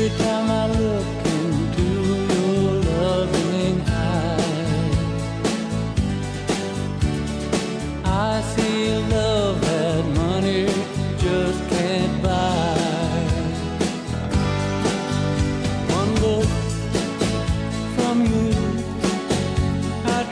Every time I look into your loving eyes, I see love that money just can't buy. One look from you, I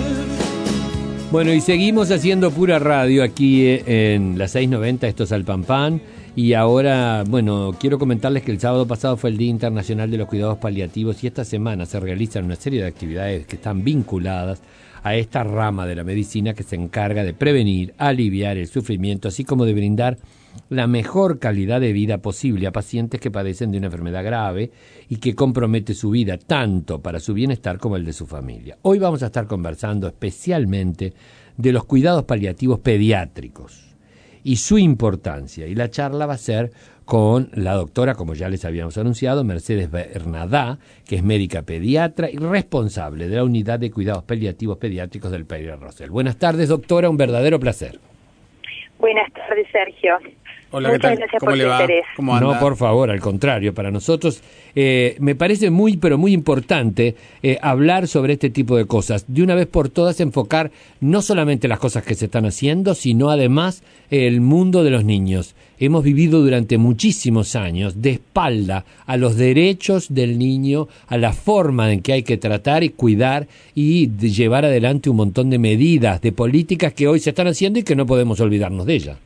drift. Bueno, y seguimos haciendo pura radio aquí en la 690, esto es Al Pan Pan. Y ahora, bueno, quiero comentarles que el sábado pasado fue el Día Internacional de los Cuidados Paliativos y esta semana se realizan una serie de actividades que están vinculadas a esta rama de la medicina que se encarga de prevenir, aliviar el sufrimiento, así como de brindar la mejor calidad de vida posible a pacientes que padecen de una enfermedad grave y que compromete su vida tanto para su bienestar como el de su familia. Hoy vamos a estar conversando especialmente de los cuidados paliativos pediátricos y su importancia, y la charla va a ser con la doctora, como ya les habíamos anunciado, Mercedes Bernadá, que es médica pediatra y responsable de la unidad de cuidados paliativos pediátricos del Pere Rosell. Buenas tardes, doctora, un verdadero placer. Buenas tardes, Sergio. Hola, Muchas ¿qué tal? gracias ¿Cómo por le tu va? interés. ¿Cómo anda? No, por favor, al contrario, para nosotros me parece muy, pero muy importante hablar sobre este tipo de cosas. De una vez por todas enfocar no solamente las cosas que se están haciendo, sino además el mundo de los niños. Hemos vivido durante muchísimos años de espalda a los derechos del niño, a la forma en que hay que tratar y cuidar y de llevar adelante un montón de medidas, de políticas que hoy se están haciendo y que no podemos olvidarnos de ellas.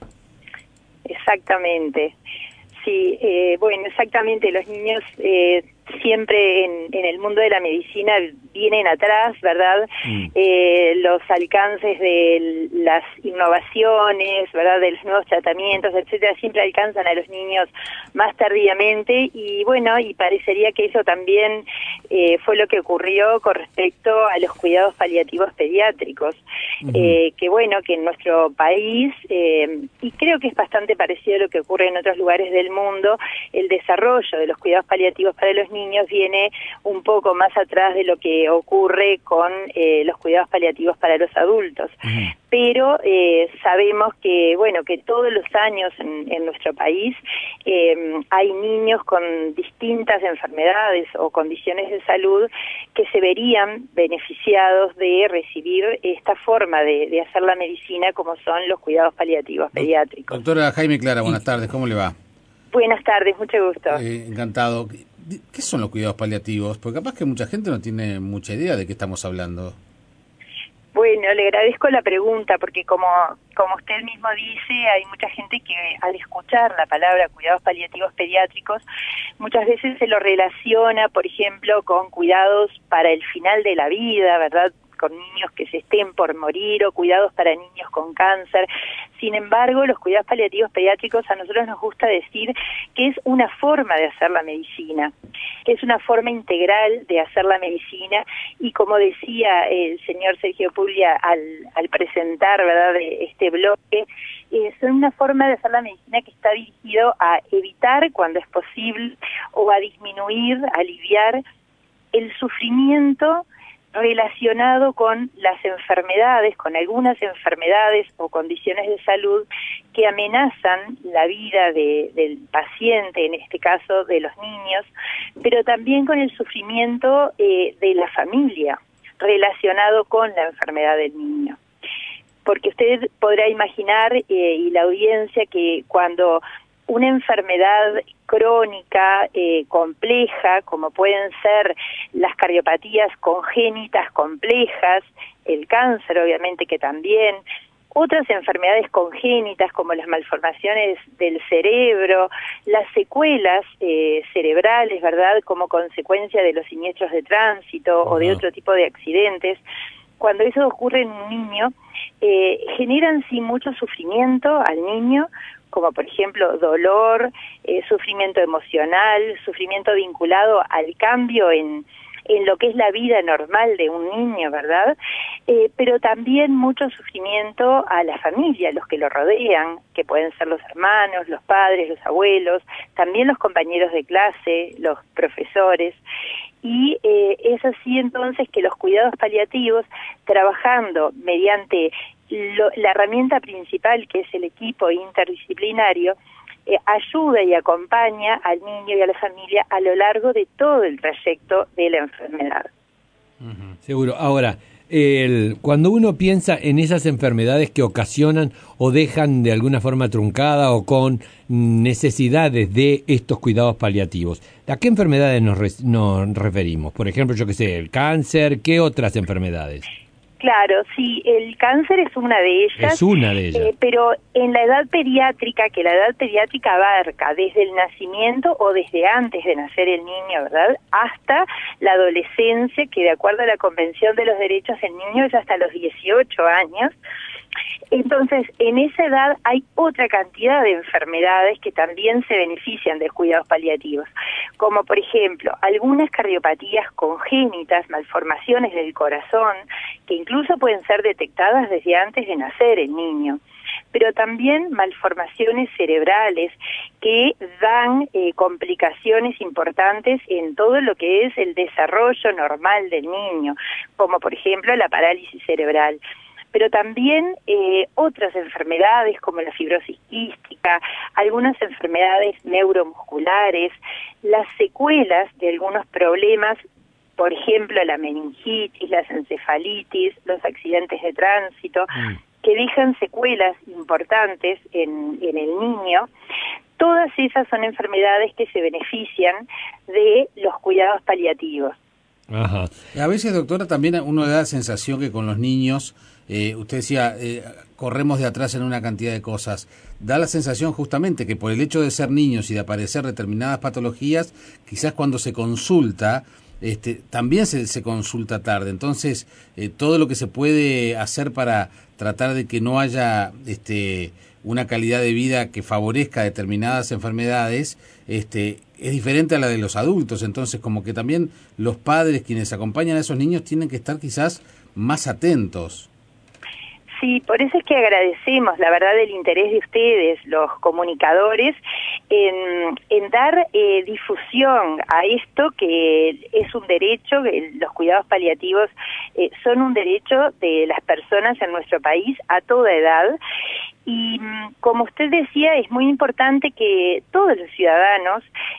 Exactamente. Sí, bueno, exactamente. Los niños siempre en el mundo de la medicina vienen atrás, ¿verdad? Los alcances de las innovaciones, ¿verdad? De los nuevos tratamientos, etcétera, siempre alcanzan a los niños más tardíamente y bueno, y parecería que eso también fue lo que ocurrió con respecto a los cuidados paliativos pediátricos. Que bueno, que en nuestro país, y creo que es bastante parecido a lo que ocurre en otros lugares del mundo, el desarrollo de los cuidados paliativos para los niños viene un poco más atrás de lo que ocurre con los cuidados paliativos para los adultos. Pero sabemos que, bueno, que todos los años en nuestro país hay niños con distintas enfermedades o condiciones de salud que se verían beneficiados de recibir esta forma de hacer la medicina como son los cuidados paliativos pediátricos. Doctora Jaime Clara, buenas tardes, ¿cómo le va? Buenas tardes, mucho gusto. Encantado. ¿Qué son los cuidados paliativos? Porque capaz que mucha gente no tiene mucha idea de qué estamos hablando. Bueno, le agradezco la pregunta porque como usted mismo dice, hay mucha gente que al escuchar la palabra cuidados paliativos pediátricos muchas veces se lo relaciona, por ejemplo, con cuidados para el final de la vida, ¿verdad?, con niños que se estén por morir o cuidados para niños con cáncer. Sin embargo, los cuidados paliativos pediátricos a nosotros nos gusta decir que es una forma de hacer la medicina, que es una forma integral de hacer la medicina y como decía el señor Sergio Puglia al presentar, ¿verdad?, este bloque, son una forma de hacer la medicina que está dirigido a evitar cuando es posible o a disminuir, aliviar el sufrimiento relacionado con las enfermedades, con algunas enfermedades o condiciones de salud que amenazan la vida del paciente, en este caso de los niños, pero también con el sufrimiento de la familia relacionado con la enfermedad del niño. Porque usted podrá imaginar, y la audiencia, que cuando una enfermedad crónica, compleja, como pueden ser las cardiopatías congénitas complejas, el cáncer obviamente que también, otras enfermedades congénitas como las malformaciones del cerebro, las secuelas cerebrales, ¿verdad?, como consecuencia de los siniestros de tránsito o de otro tipo de accidentes, cuando eso ocurre en un niño, generan sí mucho sufrimiento al niño, como por ejemplo dolor, sufrimiento emocional, sufrimiento vinculado al cambio en lo que es la vida normal de un niño, ¿verdad? Pero también mucho sufrimiento a la familia, los que lo rodean, que pueden ser los hermanos, los padres, los abuelos, también los compañeros de clase, los profesores. Y es así entonces que los cuidados paliativos, trabajando mediante la herramienta principal que es el equipo interdisciplinario, ayuda y acompaña al niño y a la familia a lo largo de todo el trayecto de la enfermedad. Seguro. Ahora, cuando uno piensa en esas enfermedades que ocasionan o dejan de alguna forma truncada o con necesidades de estos cuidados paliativos, ¿a qué enfermedades nos referimos? Por ejemplo, yo qué sé, el cáncer, ¿qué otras enfermedades? Claro, sí, el cáncer es una de ellas. Es una de ellas. Pero en la edad pediátrica, que la edad pediátrica abarca desde el nacimiento o desde antes de nacer el niño, ¿verdad?, hasta la adolescencia, que de acuerdo a la Convención de los Derechos del Niño es hasta los 18 años. Entonces, en esa edad hay otra cantidad de enfermedades que también se benefician de cuidados paliativos, como por ejemplo, algunas cardiopatías congénitas, malformaciones del corazón, que incluso pueden ser detectadas desde antes de nacer el niño, pero también malformaciones cerebrales que dan complicaciones importantes en todo lo que es el desarrollo normal del niño, como por ejemplo la parálisis cerebral. Pero también otras enfermedades como la fibrosis quística, algunas enfermedades neuromusculares, las secuelas de algunos problemas, por ejemplo la meningitis, las encefalitis, los accidentes de tránsito, que dejan secuelas importantes en el niño. Todas esas son enfermedades que se benefician de los cuidados paliativos. Ajá. A veces, doctora, también uno le da la sensación que con los niños, usted decía, corremos de atrás en una cantidad de cosas. Da la sensación justamente que por el hecho de ser niños y de aparecer determinadas patologías, quizás cuando se consulta, también se consulta tarde. Entonces, todo lo que se puede hacer para tratar de que no haya una calidad de vida que favorezca determinadas enfermedades, es diferente a la de los adultos. Entonces, como que también los padres, quienes acompañan a esos niños, tienen que estar quizás más atentos. Sí, por eso es que agradecemos, la verdad, el interés de ustedes, los comunicadores, en dar difusión a esto que es un derecho, los cuidados paliativos son un derecho de las personas en nuestro país a toda edad. Y como usted decía, es muy importante que todos los ciudadanos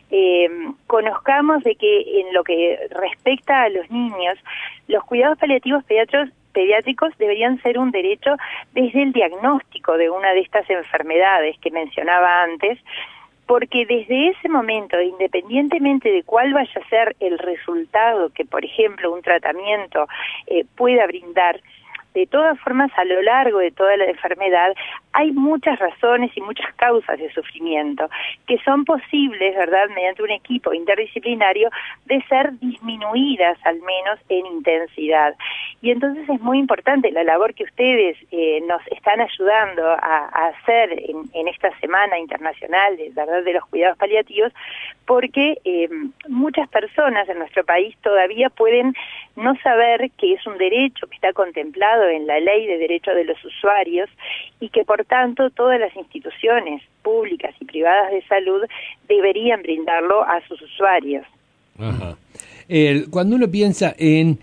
conozcamos de que en lo que respecta a los niños, los cuidados paliativos pediátricos deberían ser un derecho desde el diagnóstico de una de estas enfermedades que mencionaba antes, porque desde ese momento, independientemente de cuál vaya a ser el resultado que, por ejemplo, un tratamiento pueda brindar, de todas formas, a lo largo de toda la enfermedad, hay muchas razones y muchas causas de sufrimiento que son posibles, ¿verdad?, mediante un equipo interdisciplinario, de ser disminuidas al menos en intensidad. Y entonces es muy importante la labor que ustedes nos están ayudando a hacer en esta Semana Internacional, ¿verdad?, de los cuidados paliativos, porque muchas personas en nuestro país todavía pueden no saber que es un derecho que está contemplado en la Ley de Derechos de los Usuarios y que por tanto todas las instituciones públicas y privadas de salud deberían brindarlo a sus usuarios. Ajá. Cuando uno piensa en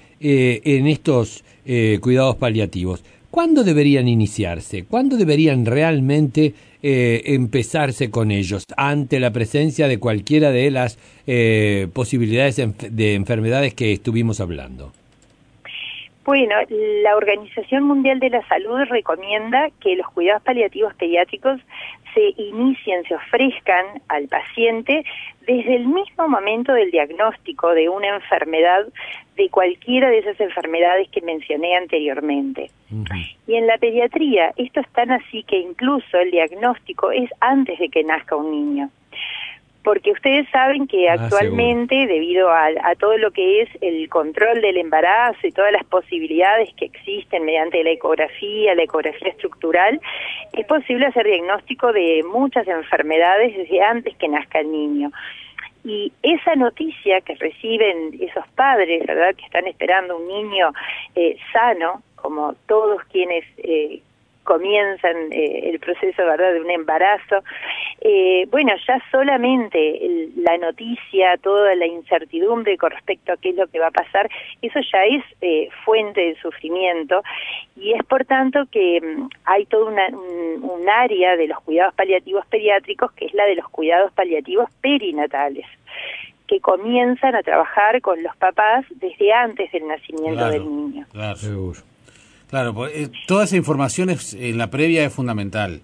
estos cuidados paliativos, ¿cuándo deberían iniciarse? ¿Cuándo deberían realmente empezarse con ellos ante la presencia de cualquiera de las posibilidades de enfermedades que estuvimos hablando? Bueno, la Organización Mundial de la Salud recomienda que los cuidados paliativos pediátricos se inicien, se ofrezcan al paciente desde el mismo momento del diagnóstico de una enfermedad, de cualquiera de esas enfermedades que mencioné anteriormente. Y en la pediatría, esto es tan así que incluso el diagnóstico es antes de que nazca un niño. Porque ustedes saben que actualmente, debido a todo lo que es el control del embarazo y todas las posibilidades que existen mediante la ecografía estructural, es posible hacer diagnóstico de muchas enfermedades desde antes que nazca el niño. Y esa noticia que reciben esos padres, ¿verdad?, que están esperando un niño sano, como todos quienes comienzan el proceso, ¿verdad?, de un embarazo. Bueno, ya solamente la noticia, toda la incertidumbre con respecto a qué es lo que va a pasar, eso ya es fuente de sufrimiento, y es por tanto que hay todo un área de los cuidados paliativos pediátricos, que es la de los cuidados paliativos perinatales, que comienzan a trabajar con los papás desde antes del nacimiento del niño. Claro, seguro. Claro, toda esa información en la previa es fundamental,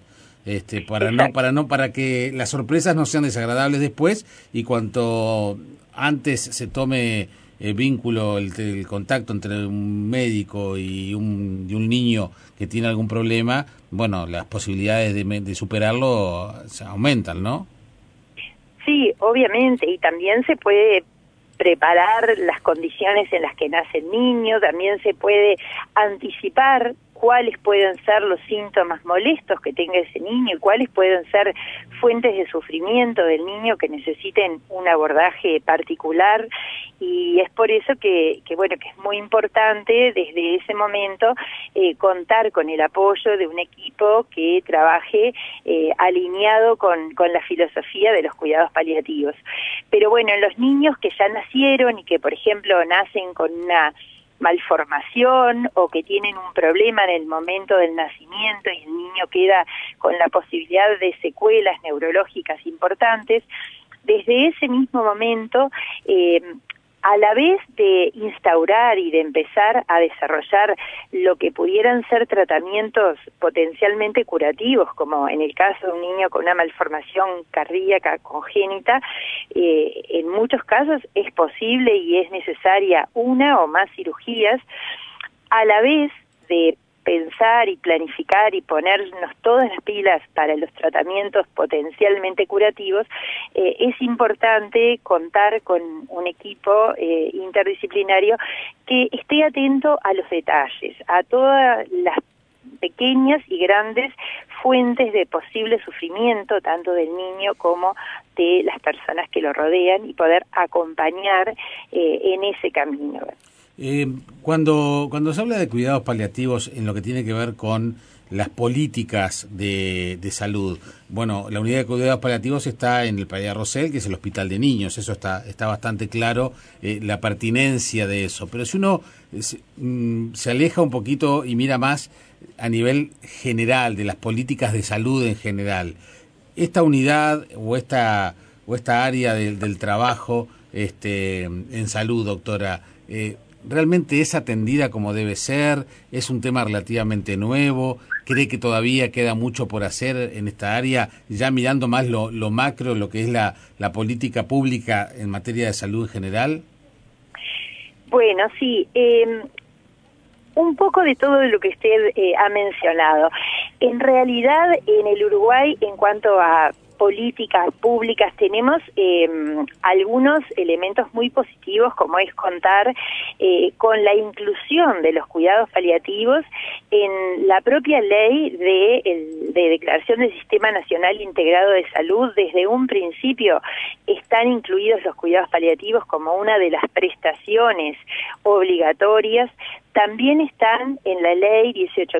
para que las sorpresas no sean desagradables después, y cuanto antes se tome vínculo, el contacto entre un médico y un niño que tiene algún problema, bueno, las posibilidades de superarlo se aumentan, ¿no? Sí, obviamente, y también se puede preparar las condiciones en las que nace el niño, también se puede anticipar cuáles pueden ser los síntomas molestos que tenga ese niño y cuáles pueden ser fuentes de sufrimiento del niño que necesiten un abordaje particular, y es por eso que bueno, que es muy importante desde ese momento contar con el apoyo de un equipo que trabaje alineado con la filosofía de los cuidados paliativos. Pero bueno, en los niños que ya nacieron y que, por ejemplo, nacen con una malformación o que tienen un problema en el momento del nacimiento y el niño queda con la posibilidad de secuelas neurológicas importantes, desde ese mismo momento, a la vez de instaurar y de empezar a desarrollar lo que pudieran ser tratamientos potencialmente curativos, como en el caso de un niño con una malformación cardíaca congénita, en muchos casos es posible y es necesaria una o más cirugías, a la vez de pensar y planificar y ponernos todas las pilas para los tratamientos potencialmente curativos. Es importante contar con un equipo interdisciplinario que esté atento a los detalles, a todas las pequeñas y grandes fuentes de posible sufrimiento, tanto del niño como de las personas que lo rodean, y poder acompañar en ese camino. Cuando se habla de cuidados paliativos en lo que tiene que ver con las políticas de salud, bueno, la unidad de cuidados paliativos está en el Padilla Rosell, que es el hospital de niños, eso está bastante claro, la pertinencia de eso, pero si uno se aleja un poquito y mira más a nivel general de las políticas de salud en general, esta unidad o esta área del trabajo en salud, doctora, ¿realmente es atendida como debe ser? ¿Es un tema relativamente nuevo? ¿Cree que todavía queda mucho por hacer en esta área, ya mirando más lo macro, lo que es la política pública en materia de salud en general? Bueno, sí, un poco de todo lo que usted ha mencionado. En realidad, en el Uruguay, en cuanto a políticas públicas, tenemos algunos elementos muy positivos, como es contar con la inclusión de los cuidados paliativos en la propia ley de declaración del Sistema Nacional Integrado de Salud. Desde un principio están incluidos los cuidados paliativos como una de las prestaciones obligatorias. También están en la ley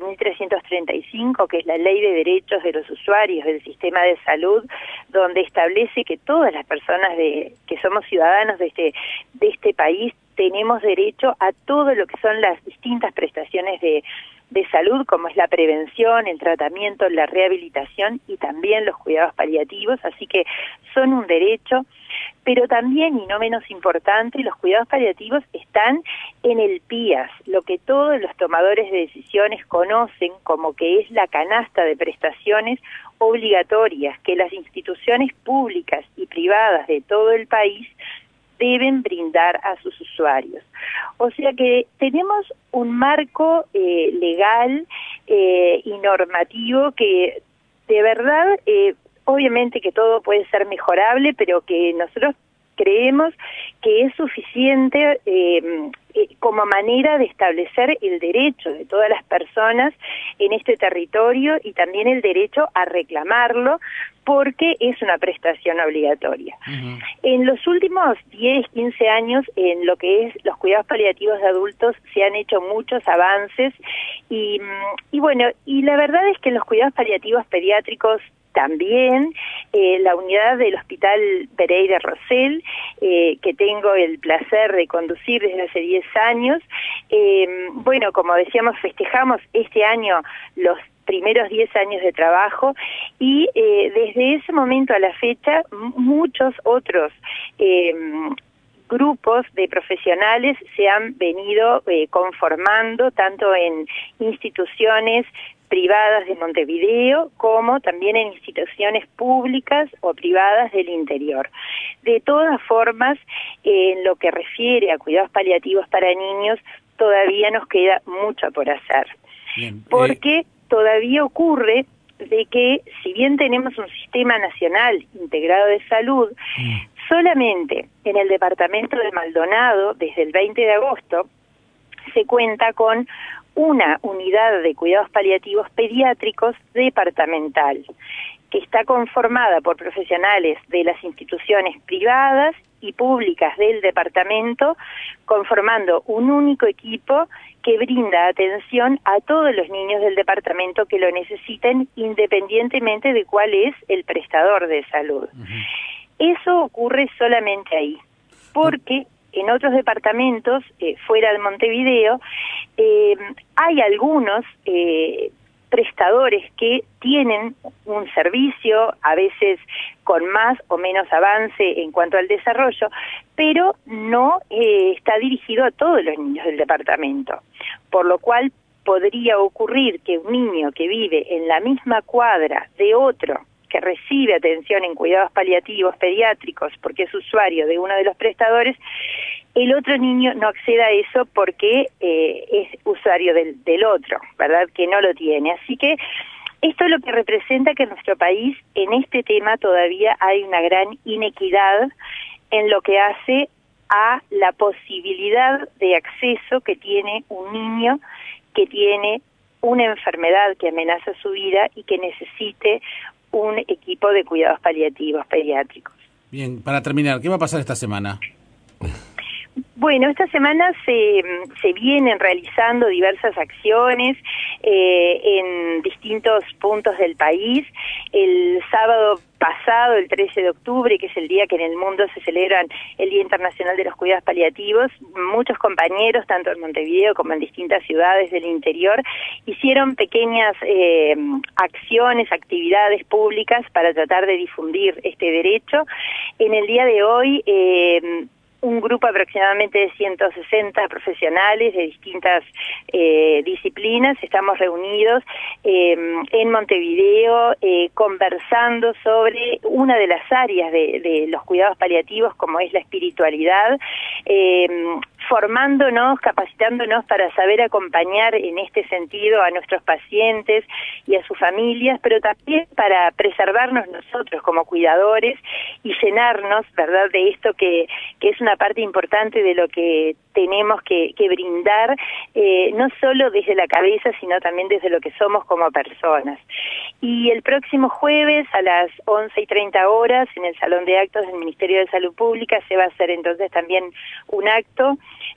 18.335, que es la ley de derechos de los usuarios del sistema de salud, donde establece que todas las personas que somos ciudadanos de este país tenemos derecho a todo lo que son las distintas prestaciones de salud, como es la prevención, el tratamiento, la rehabilitación y también los cuidados paliativos, así que son un derecho. Pero también, y no menos importante, los cuidados paliativos están en el PIAS, lo que todos los tomadores de decisiones conocen como que es la canasta de prestaciones obligatorias que las instituciones públicas y privadas de todo el país deben brindar a sus usuarios. O sea que tenemos un marco legal y normativo que de verdad, obviamente que todo puede ser mejorable, pero que nosotros creemos que es suficiente como manera de establecer el derecho de todas las personas en este territorio y también el derecho a reclamarlo, porque es una prestación obligatoria. En los últimos 10, 15 años, en lo que es los cuidados paliativos de adultos, se han hecho muchos avances y bueno, y la verdad es que en los cuidados paliativos pediátricos también, la unidad del Hospital Pereira Rosell, que tengo el placer de conducir desde hace 10 años, bueno, como decíamos, festejamos este año los primeros 10 años de trabajo y desde ese momento a la fecha muchos otros grupos de profesionales se han venido conformando tanto en instituciones privadas de Montevideo como también en instituciones públicas o privadas del interior. De todas formas, en lo que refiere a cuidados paliativos para niños, todavía nos queda mucho por hacer. Bien, porque todavía ocurre de que, si bien tenemos un sistema nacional integrado de salud, solamente en el departamento de Maldonado, desde el 20 de agosto, se cuenta con una unidad de cuidados paliativos pediátricos departamental, que está conformada por profesionales de las instituciones privadas y públicas del departamento, conformando un único equipo que brinda atención a todos los niños del departamento que lo necesiten, independientemente de cuál es el prestador de salud. Eso ocurre solamente ahí, porque en otros departamentos, fuera de Montevideo, hay algunos prestadores que tienen un servicio, a veces con más o menos avance en cuanto al desarrollo, pero no está dirigido a todos los niños del departamento, por lo cual podría ocurrir que un niño que vive en la misma cuadra de otro que recibe atención en cuidados paliativos pediátricos porque es usuario de uno de los prestadores, el otro niño no acceda a eso porque es usuario del otro, ¿verdad? Que no lo tiene. Así que esto es lo que representa que en nuestro país, en este tema, todavía hay una gran inequidad en lo que hace a la posibilidad de acceso que tiene un niño que tiene una enfermedad que amenaza su vida y que necesite un equipo de cuidados paliativos pediátricos. Bien, para terminar, ¿qué va a pasar esta semana? Bueno, esta semana se vienen realizando diversas acciones en distintos puntos del país. El sábado pasado, el 13 de octubre, que es el día que en el mundo se celebran el Día Internacional de los Cuidados Paliativos, muchos compañeros, tanto en Montevideo como en distintas ciudades del interior, hicieron pequeñas acciones, actividades públicas para tratar de difundir este derecho. En el día de hoy, un grupo aproximadamente de 160 profesionales de distintas disciplinas, estamos reunidos en Montevideo conversando sobre una de las áreas de los cuidados paliativos, como es la espiritualidad, formándonos, capacitándonos para saber acompañar en este sentido a nuestros pacientes y a sus familias, pero también para preservarnos nosotros como cuidadores y llenarnos, ¿verdad?, de esto que es una parte importante de lo que tenemos que brindar, no solo desde la cabeza, sino también desde lo que somos como personas. Y el próximo jueves a las 11:30 horas, en el Salón de Actos del Ministerio de Salud Pública, se va a hacer entonces también un acto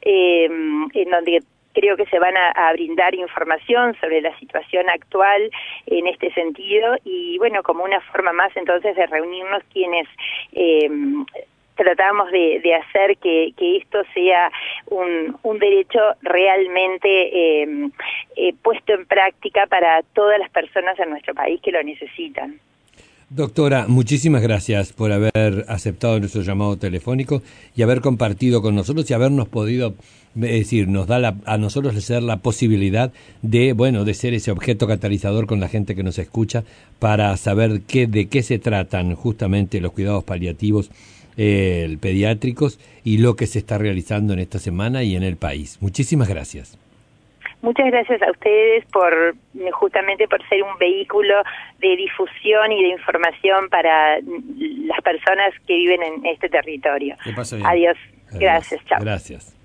en donde creo que se van a brindar información sobre la situación actual en este sentido y bueno, como una forma más entonces de reunirnos quienes tratamos de hacer que esto sea un derecho realmente puesto en práctica para todas las personas en nuestro país que lo necesitan. Doctora, muchísimas gracias por haber aceptado nuestro llamado telefónico y haber compartido con nosotros y habernos podido, es decir, nos da a nosotros ser la posibilidad de, bueno, de ser ese objeto catalizador con la gente que nos escucha para saber de qué se tratan justamente los cuidados paliativos pediátricos y lo que se está realizando en esta semana y en el país. Muchísimas gracias. Muchas gracias a ustedes justamente por ser un vehículo de difusión y de información para las personas que viven en este territorio. Que pase bien. Adiós. Gracias. Chao. Gracias.